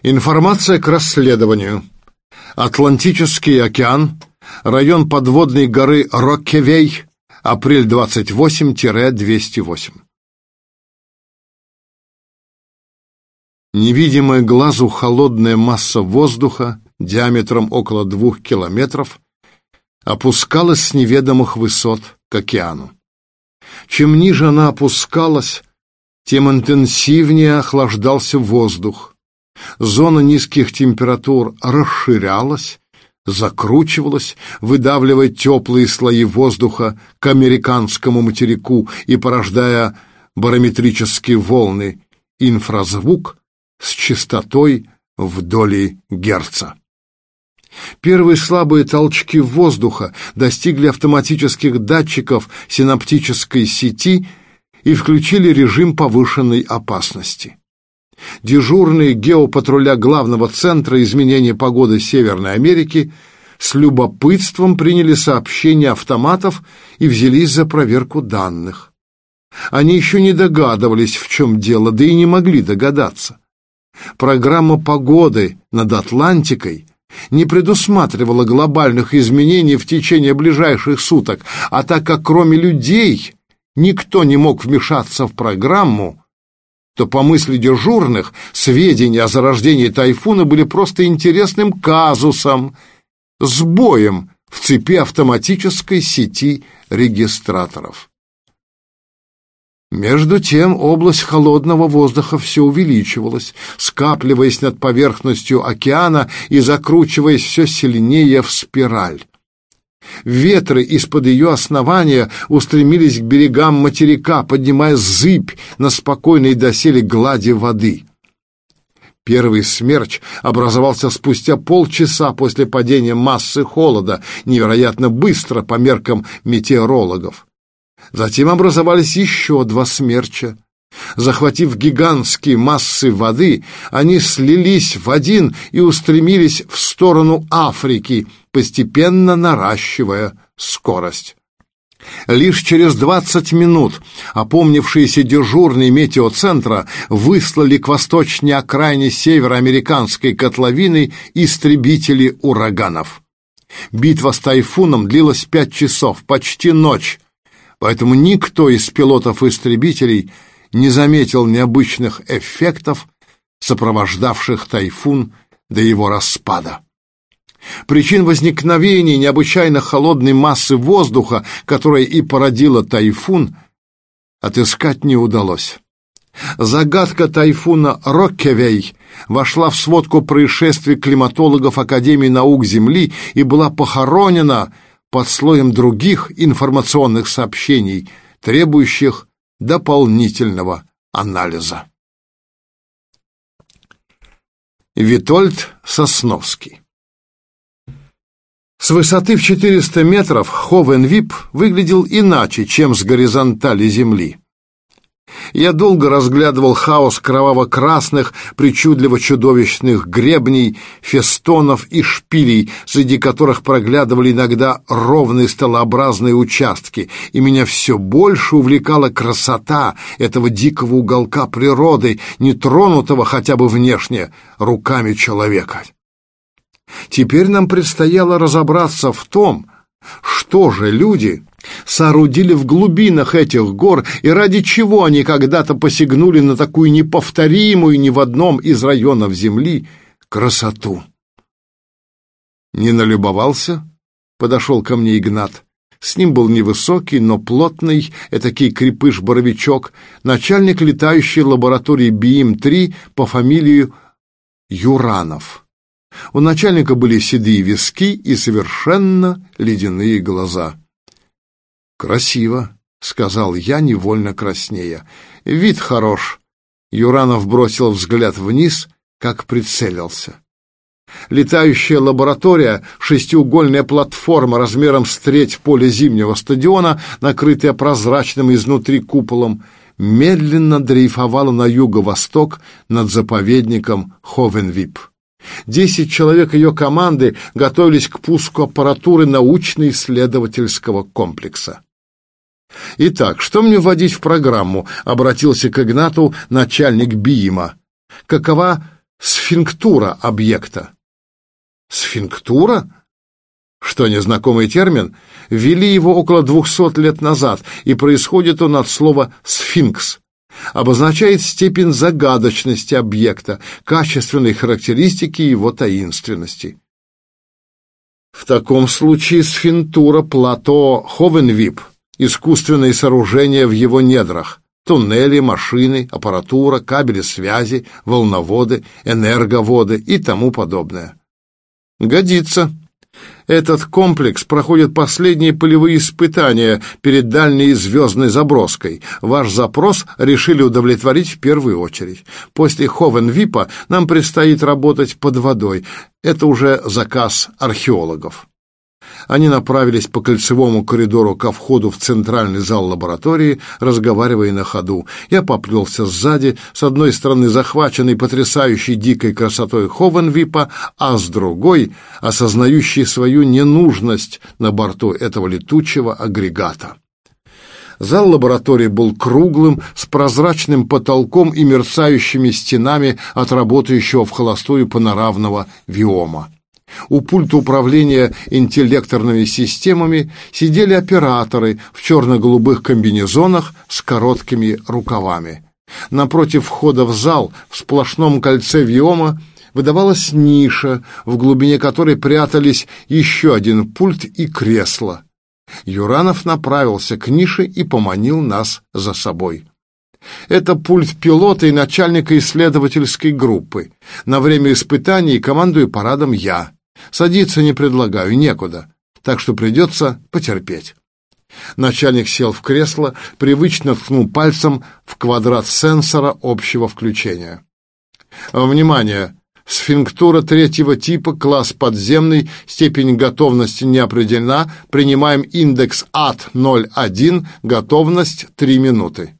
Информация к расследованию. Атлантический океан, район подводной горы Роккевей, апрель 28-208. Невидимая глазу холодная масса воздуха диаметром около 2 километров опускалась с неведомых высот к океану. Чем ниже она опускалась, тем интенсивнее охлаждался воздух. Зона низких температур расширялась, закручивалась, выдавливая теплые слои воздуха к американскому материку и порождая барометрические волны, инфразвук с частотой в доли герца. Первые слабые толчки воздуха достигли автоматических датчиков синаптической сети и включили режим повышенной опасности. Дежурные геопатруля Главного центра изменения погоды Северной Америки с любопытством приняли сообщения автоматов и взялись за проверку данных. Они еще не догадывались, в чем дело, да и не могли догадаться. Программа погоды над Атлантикой не предусматривала глобальных изменений в течение ближайших суток, а так как кроме людей никто не мог вмешаться в программу, то, по мысли дежурных, сведения о зарождении тайфуна были просто интересным казусом, сбоем в цепи автоматической сети регистраторов. Между тем область холодного воздуха все увеличивалась, скапливаясь над поверхностью океана и закручиваясь все сильнее в спираль. Ветры из-под ее основания устремились к берегам материка, поднимая зыбь на спокойной доселе глади воды. Первый смерч образовался спустя полчаса после падения массы холода, невероятно быстро по меркам метеорологов. Затем образовались еще 2 смерча. Захватив гигантские массы воды, они слились в один и устремились в сторону Африки, постепенно наращивая скорость. Лишь через 20 минут опомнившиеся дежурные метеоцентра выслали к восточной окраине североамериканской котловины истребители ураганов. Битва с тайфуном длилась 5 часов, почти ночь, поэтому никто из пилотов-истребителей не заметил необычных эффектов, сопровождавших тайфун до его распада. Причин возникновения необычайно холодной массы воздуха, которая и породила тайфун, отыскать не удалось. Загадка тайфуна Роккевей вошла в сводку происшествий климатологов Академии наук Земли и была похоронена под слоем других информационных сообщений, требующих дополнительного анализа. Витольд Сосновский. С высоты в 400 метров Ховен-Вип выглядел иначе, чем с горизонтали Земли. Я долго разглядывал хаос кроваво-красных, причудливо-чудовищных гребней, фестонов и шпилей, среди которых проглядывали иногда ровные столообразные участки, и меня все больше увлекала красота этого дикого уголка природы, не тронутого хотя бы внешне руками человека. Теперь нам предстояло разобраться в том, что же люди соорудили в глубинах этих гор и ради чего они когда-то посягнули на такую неповторимую ни в одном из районов Земли красоту. «Не налюбовался?» — подошел ко мне Игнат. С ним был невысокий, но плотный, этакий крепыш-боровичок, начальник летающей лаборатории БИИМ-3 по фамилии Юранов. У начальника были седые виски и совершенно ледяные глаза. «Красиво», — сказал я, невольно краснея. «Вид хорош». Юранов бросил взгляд вниз, как прицелился. Летающая лаборатория, шестиугольная платформа размером с треть поля зимнего стадиона, накрытая прозрачным изнутри куполом, медленно дрейфовала на юго-восток над заповедником Ховен-Вип. 10 человек ее команды готовились к пуску аппаратуры научно-исследовательского комплекса. «Итак, что мне вводить в программу?» — обратился к Игнату начальник БИИМа. «Какова сфинктура объекта. Сфинктура? Что, незнакомый термин? Ввели его около 200 лет назад, и происходит он от слова «сфинкс». Обозначает степень загадочности объекта, качественные характеристики его таинственности. В таком случае сфинктура плато Ховенвип, искусственные сооружения в его недрах, туннели, машины, аппаратура, кабели связи, волноводы, энерговоды и тому подобное. Годится. Этот комплекс проходит последние полевые испытания перед дальней звездной заброской. Ваш запрос решили удовлетворить в первую очередь. После Ховенвипа нам предстоит работать под водой. Это уже заказ археологов. Они направились по кольцевому коридору ко входу в центральный зал лаборатории, разговаривая на ходу. Я поплелся сзади, с одной стороны захваченный потрясающей дикой красотой Ховенвипа, а с другой — осознающий свою ненужность на борту этого летучего агрегата. Зал лаборатории был круглым, с прозрачным потолком и мерцающими стенами от работающего в холостую панорамного виома. У пульта управления интеллекторными системами сидели операторы в черно-голубых комбинезонах с короткими рукавами. Напротив входа в зал в сплошном кольце виома выдавалась ниша, в глубине которой прятались еще один пульт и кресло. Юранов направился к нише и поманил нас за собой. Это пульт пилота и начальника исследовательской группы. На время испытаний командую парадом я. Садиться не предлагаю, некуда, так что придется потерпеть. Начальник сел в кресло, привычно ткнул пальцем в квадрат сенсора общего включения. Внимание! Сфинктура третьего типа, класс подземный, степень готовности не определена, принимаем индекс АТ-01, готовность 3 минуты.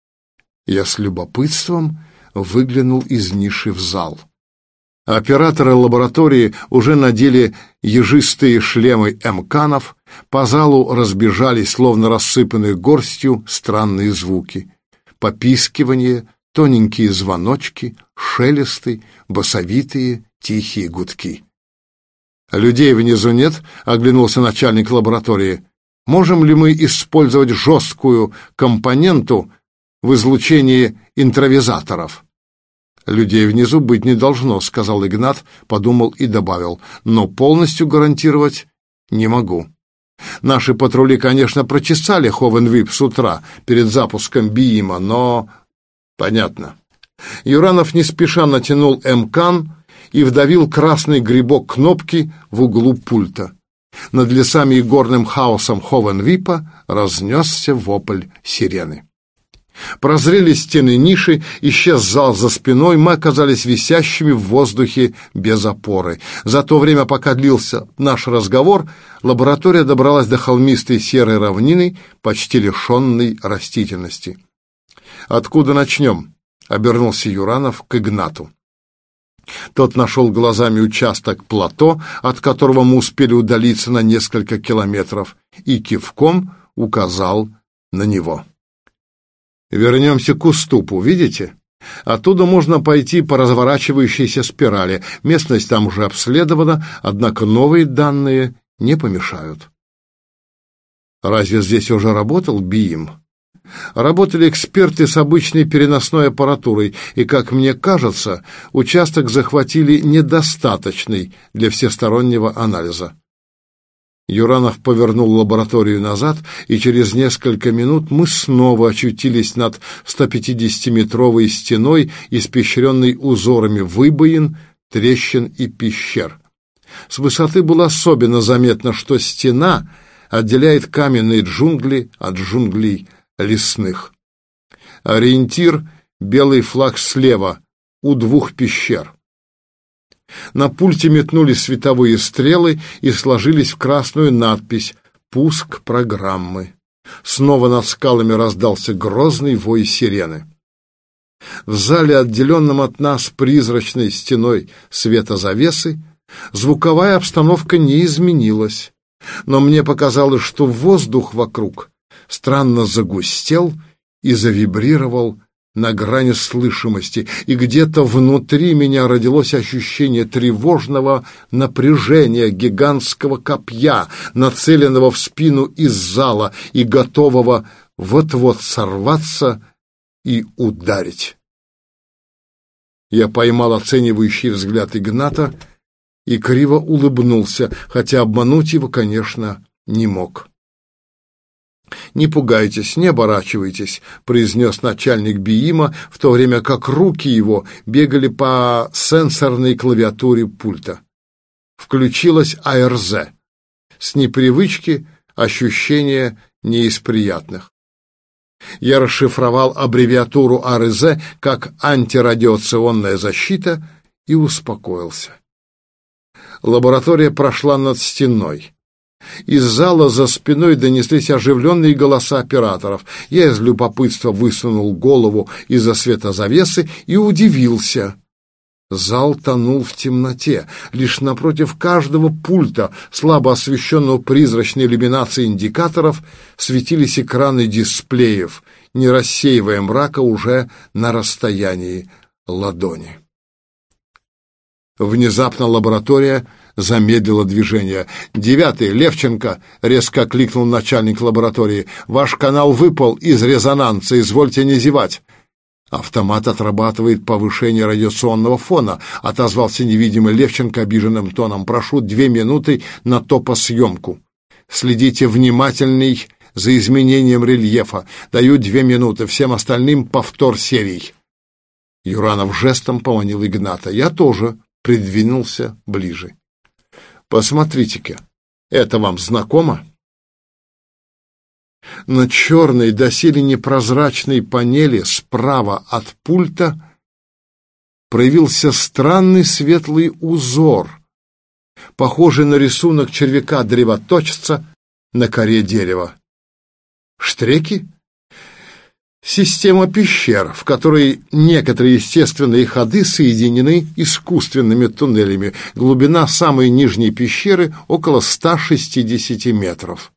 Я с любопытством выглянул из ниши в зал. Операторы лаборатории уже надели ежистые шлемы МКанов, по залу разбежались, словно рассыпанные горстью, странные звуки. Попискивание, тоненькие звоночки, шелесты, басовитые, тихие гудки. «Людей внизу нет?» — оглянулся начальник лаборатории. «Можем ли мы использовать жесткую компоненту в излучении интровизаторов?» «Людей внизу быть не должно», — сказал Игнат, подумал и добавил. «Но полностью гарантировать не могу. Наши патрули, конечно, прочесали Ховенвип с утра перед запуском БИИМа, но...» «Понятно». Юранов не спеша натянул МКан и вдавил красный грибок кнопки в углу пульта. Над лесами и горным хаосом Ховенвипа разнесся вопль сирены. Прозрели стены ниши, исчез зал за спиной, мы оказались висящими в воздухе без опоры. За то время, пока длился наш разговор, лаборатория добралась до холмистой серой равнины, почти лишенной растительности. «Откуда начнем?» — обернулся Юранов к Игнату. Тот нашел глазами участок плато, от которого мы успели удалиться на несколько километров, и кивком указал на него. «Вернемся к уступу, видите? Оттуда можно пойти по разворачивающейся спирали. Местность там уже обследована, однако новые данные не помешают». «Разве здесь уже работал БИИМ?» Работали эксперты с обычной переносной аппаратурой, и, как мне кажется, участок захватили недостаточный для всестороннего анализа. Юранов повернул лабораторию назад, и через несколько минут мы снова очутились над 150-метровой стеной, испещренной узорами выбоин, трещин и пещер. С высоты было особенно заметно, что стена отделяет каменные джунгли от джунглей лесных. Ориентир — белый флаг слева, у 2 пещер. На пульте метнулись световые стрелы и сложились в красную надпись «Пуск программы». Снова над скалами раздался грозный вой сирены. В зале, отделенном от нас призрачной стеной светозавесы, звуковая обстановка не изменилась, но мне показалось, что воздух вокруг странно загустел и завибрировал на грани слышимости, и где-то внутри меня родилось ощущение тревожного напряжения гигантского копья, нацеленного в спину из зала и готового вот-вот сорваться и ударить. Я поймал оценивающий взгляд Игната и криво улыбнулся, хотя обмануть его, конечно, не мог. «Не пугайтесь, не оборачивайтесь», — произнес начальник БИИМа, в то время как руки его бегали по сенсорной клавиатуре пульта. Включилась АРЗ. С непривычки ощущение не из приятных. Я расшифровал аббревиатуру АРЗ как антирадиационная защита и успокоился. Лаборатория прошла над стеной. Из зала за спиной донеслись оживленные голоса операторов. Я из любопытства высунул голову из-за светозавесы и удивился. Зал тонул в темноте. Лишь напротив каждого пульта, слабо освещенного призрачной иллюминацией индикаторов, светились экраны дисплеев, не рассеивая мрака уже на расстоянии ладони. Внезапно лаборатория замедлила движение. «Девятый, Левченко!» — резко окликнул начальник лаборатории. «Ваш канал выпал из резонанса, извольте не зевать!» «Автомат отрабатывает повышение радиационного фона», — отозвался невидимый Левченко обиженным тоном. «Прошу 2 минуты на топосъемку. Следите внимательней за изменением рельефа. Даю 2 минуты, всем остальным повтор серий». Юранов жестом поманил Игната. Я тоже придвинулся ближе. «Посмотрите-ка, это вам знакомо?» На черной, доселе непрозрачной панели справа от пульта проявился странный светлый узор, похожий на рисунок червяка-древоточца на коре дерева. Штреки? Система пещер, в которой некоторые естественные ходы соединены искусственными туннелями. Глубина самой нижней пещеры около 160 метров.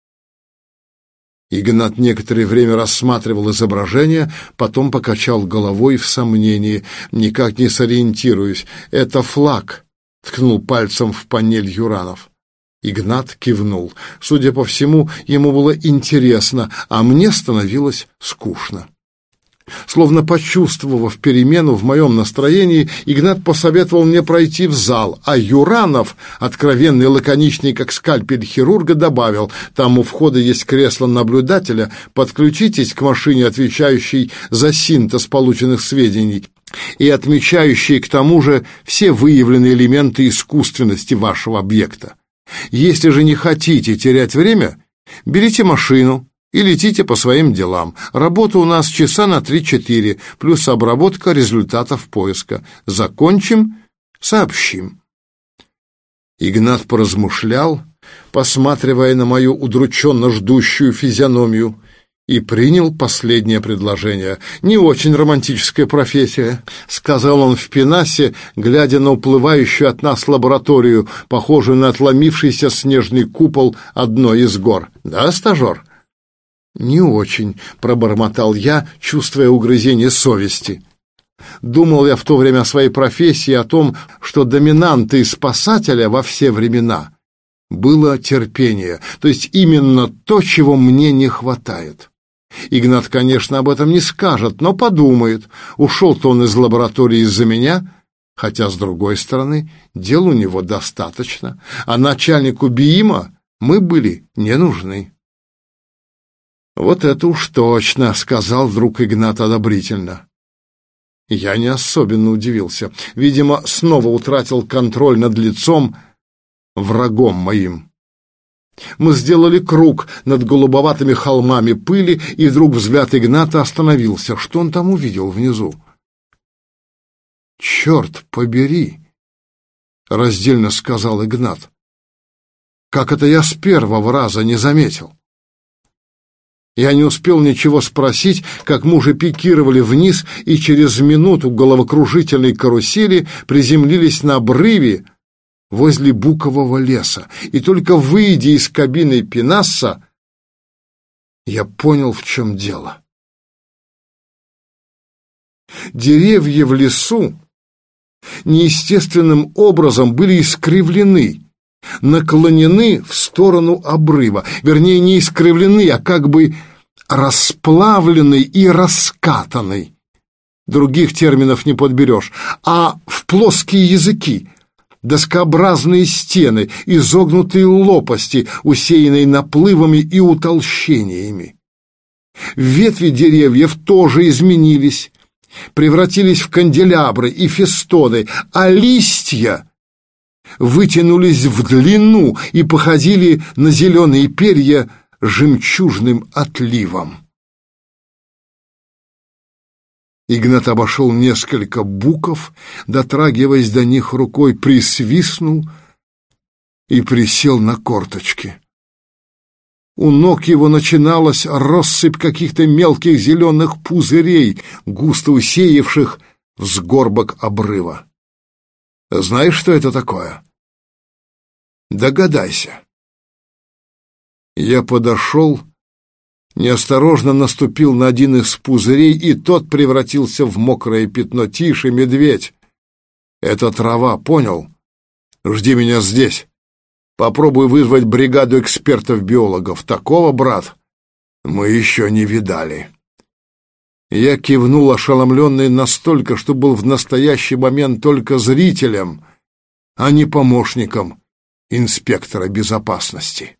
Игнат некоторое время рассматривал изображение, потом покачал головой в сомнении. «Никак не сориентируюсь. Это флаг», — ткнул пальцем в панель Юранов. Игнат кивнул. Судя по всему, ему было интересно, а мне становилось скучно. Словно почувствовав перемену в моем настроении, Игнат посоветовал мне пройти в зал, а Юранов, откровенный и лаконичный, как скальпель хирурга, добавил: «Там у входа есть кресло наблюдателя, подключитесь к машине, отвечающей за синтез полученных сведений и отмечающей к тому же все выявленные элементы искусственности вашего объекта. Если же не хотите терять время, берите машину и летите по своим делам. Работа у нас часа на 3-4, плюс обработка результатов поиска. Закончим, сообщим». Игнат поразмышлял, посматривая на мою удрученно ждущую физиономию, и принял последнее предложение. «Не очень романтическая профессия», — сказал он в пенасе, глядя на уплывающую от нас лабораторию, похожую на отломившийся снежный купол одной из гор. «Да, стажер?» «Не очень», — пробормотал я, чувствуя угрызение совести. Думал я в то время о своей профессии, о том, что доминантой спасателя во все времена было терпение, то есть именно то, чего мне не хватает. Игнат, конечно, об этом не скажет, но подумает, ушел-то он из лаборатории из-за меня, хотя, с другой стороны, дел у него достаточно, а начальнику БИИМа мы были не нужны. «Вот это уж точно», — сказал вдруг Игнат одобрительно. Я не особенно удивился. Видимо, снова утратил контроль над лицом, врагом моим. Мы сделали круг над голубоватыми холмами пыли, и вдруг взгляд Игната остановился. Что он там увидел внизу? «Черт побери!» — раздельно сказал Игнат. «Как это я с первого раза не заметил?» Я не успел ничего спросить, как мы уже пикировали вниз и через минуту головокружительной карусели приземлились на обрыве возле букового леса. И только выйдя из кабины Пенасса, я понял, в чем дело. Деревья в лесу неестественным образом были искривлены, наклонены в сторону обрыва. Вернее, не искривлены, а как бы расплавлены и раскатаны. Других терминов не подберешь. А в плоские языки, доскообразные стены, изогнутые лопасти, усеянные наплывами и утолщениями. Ветви деревьев тоже изменились, превратились в канделябры и фестоны, а листья вытянулись в длину и походили на зеленые перья жемчужным отливом. Игнат обошел несколько буков, дотрагиваясь до них рукой, присвистнул и присел на корточки. У ног его начиналась россыпь каких-то мелких зеленых пузырей, густо усеявших взгорбок обрыва. Знаешь, что это такое? Догадайся. Я подошел, неосторожно наступил на один из пузырей, и тот превратился в мокрое пятно. Тише, медведь! Это трава, понял? Жди меня здесь. Попробуй вызвать бригаду экспертов-биологов. Такого, брат, мы еще не видали. Я кивнул, ошеломленный настолько, что был в настоящий момент только зрителем, а не помощником инспектора безопасности.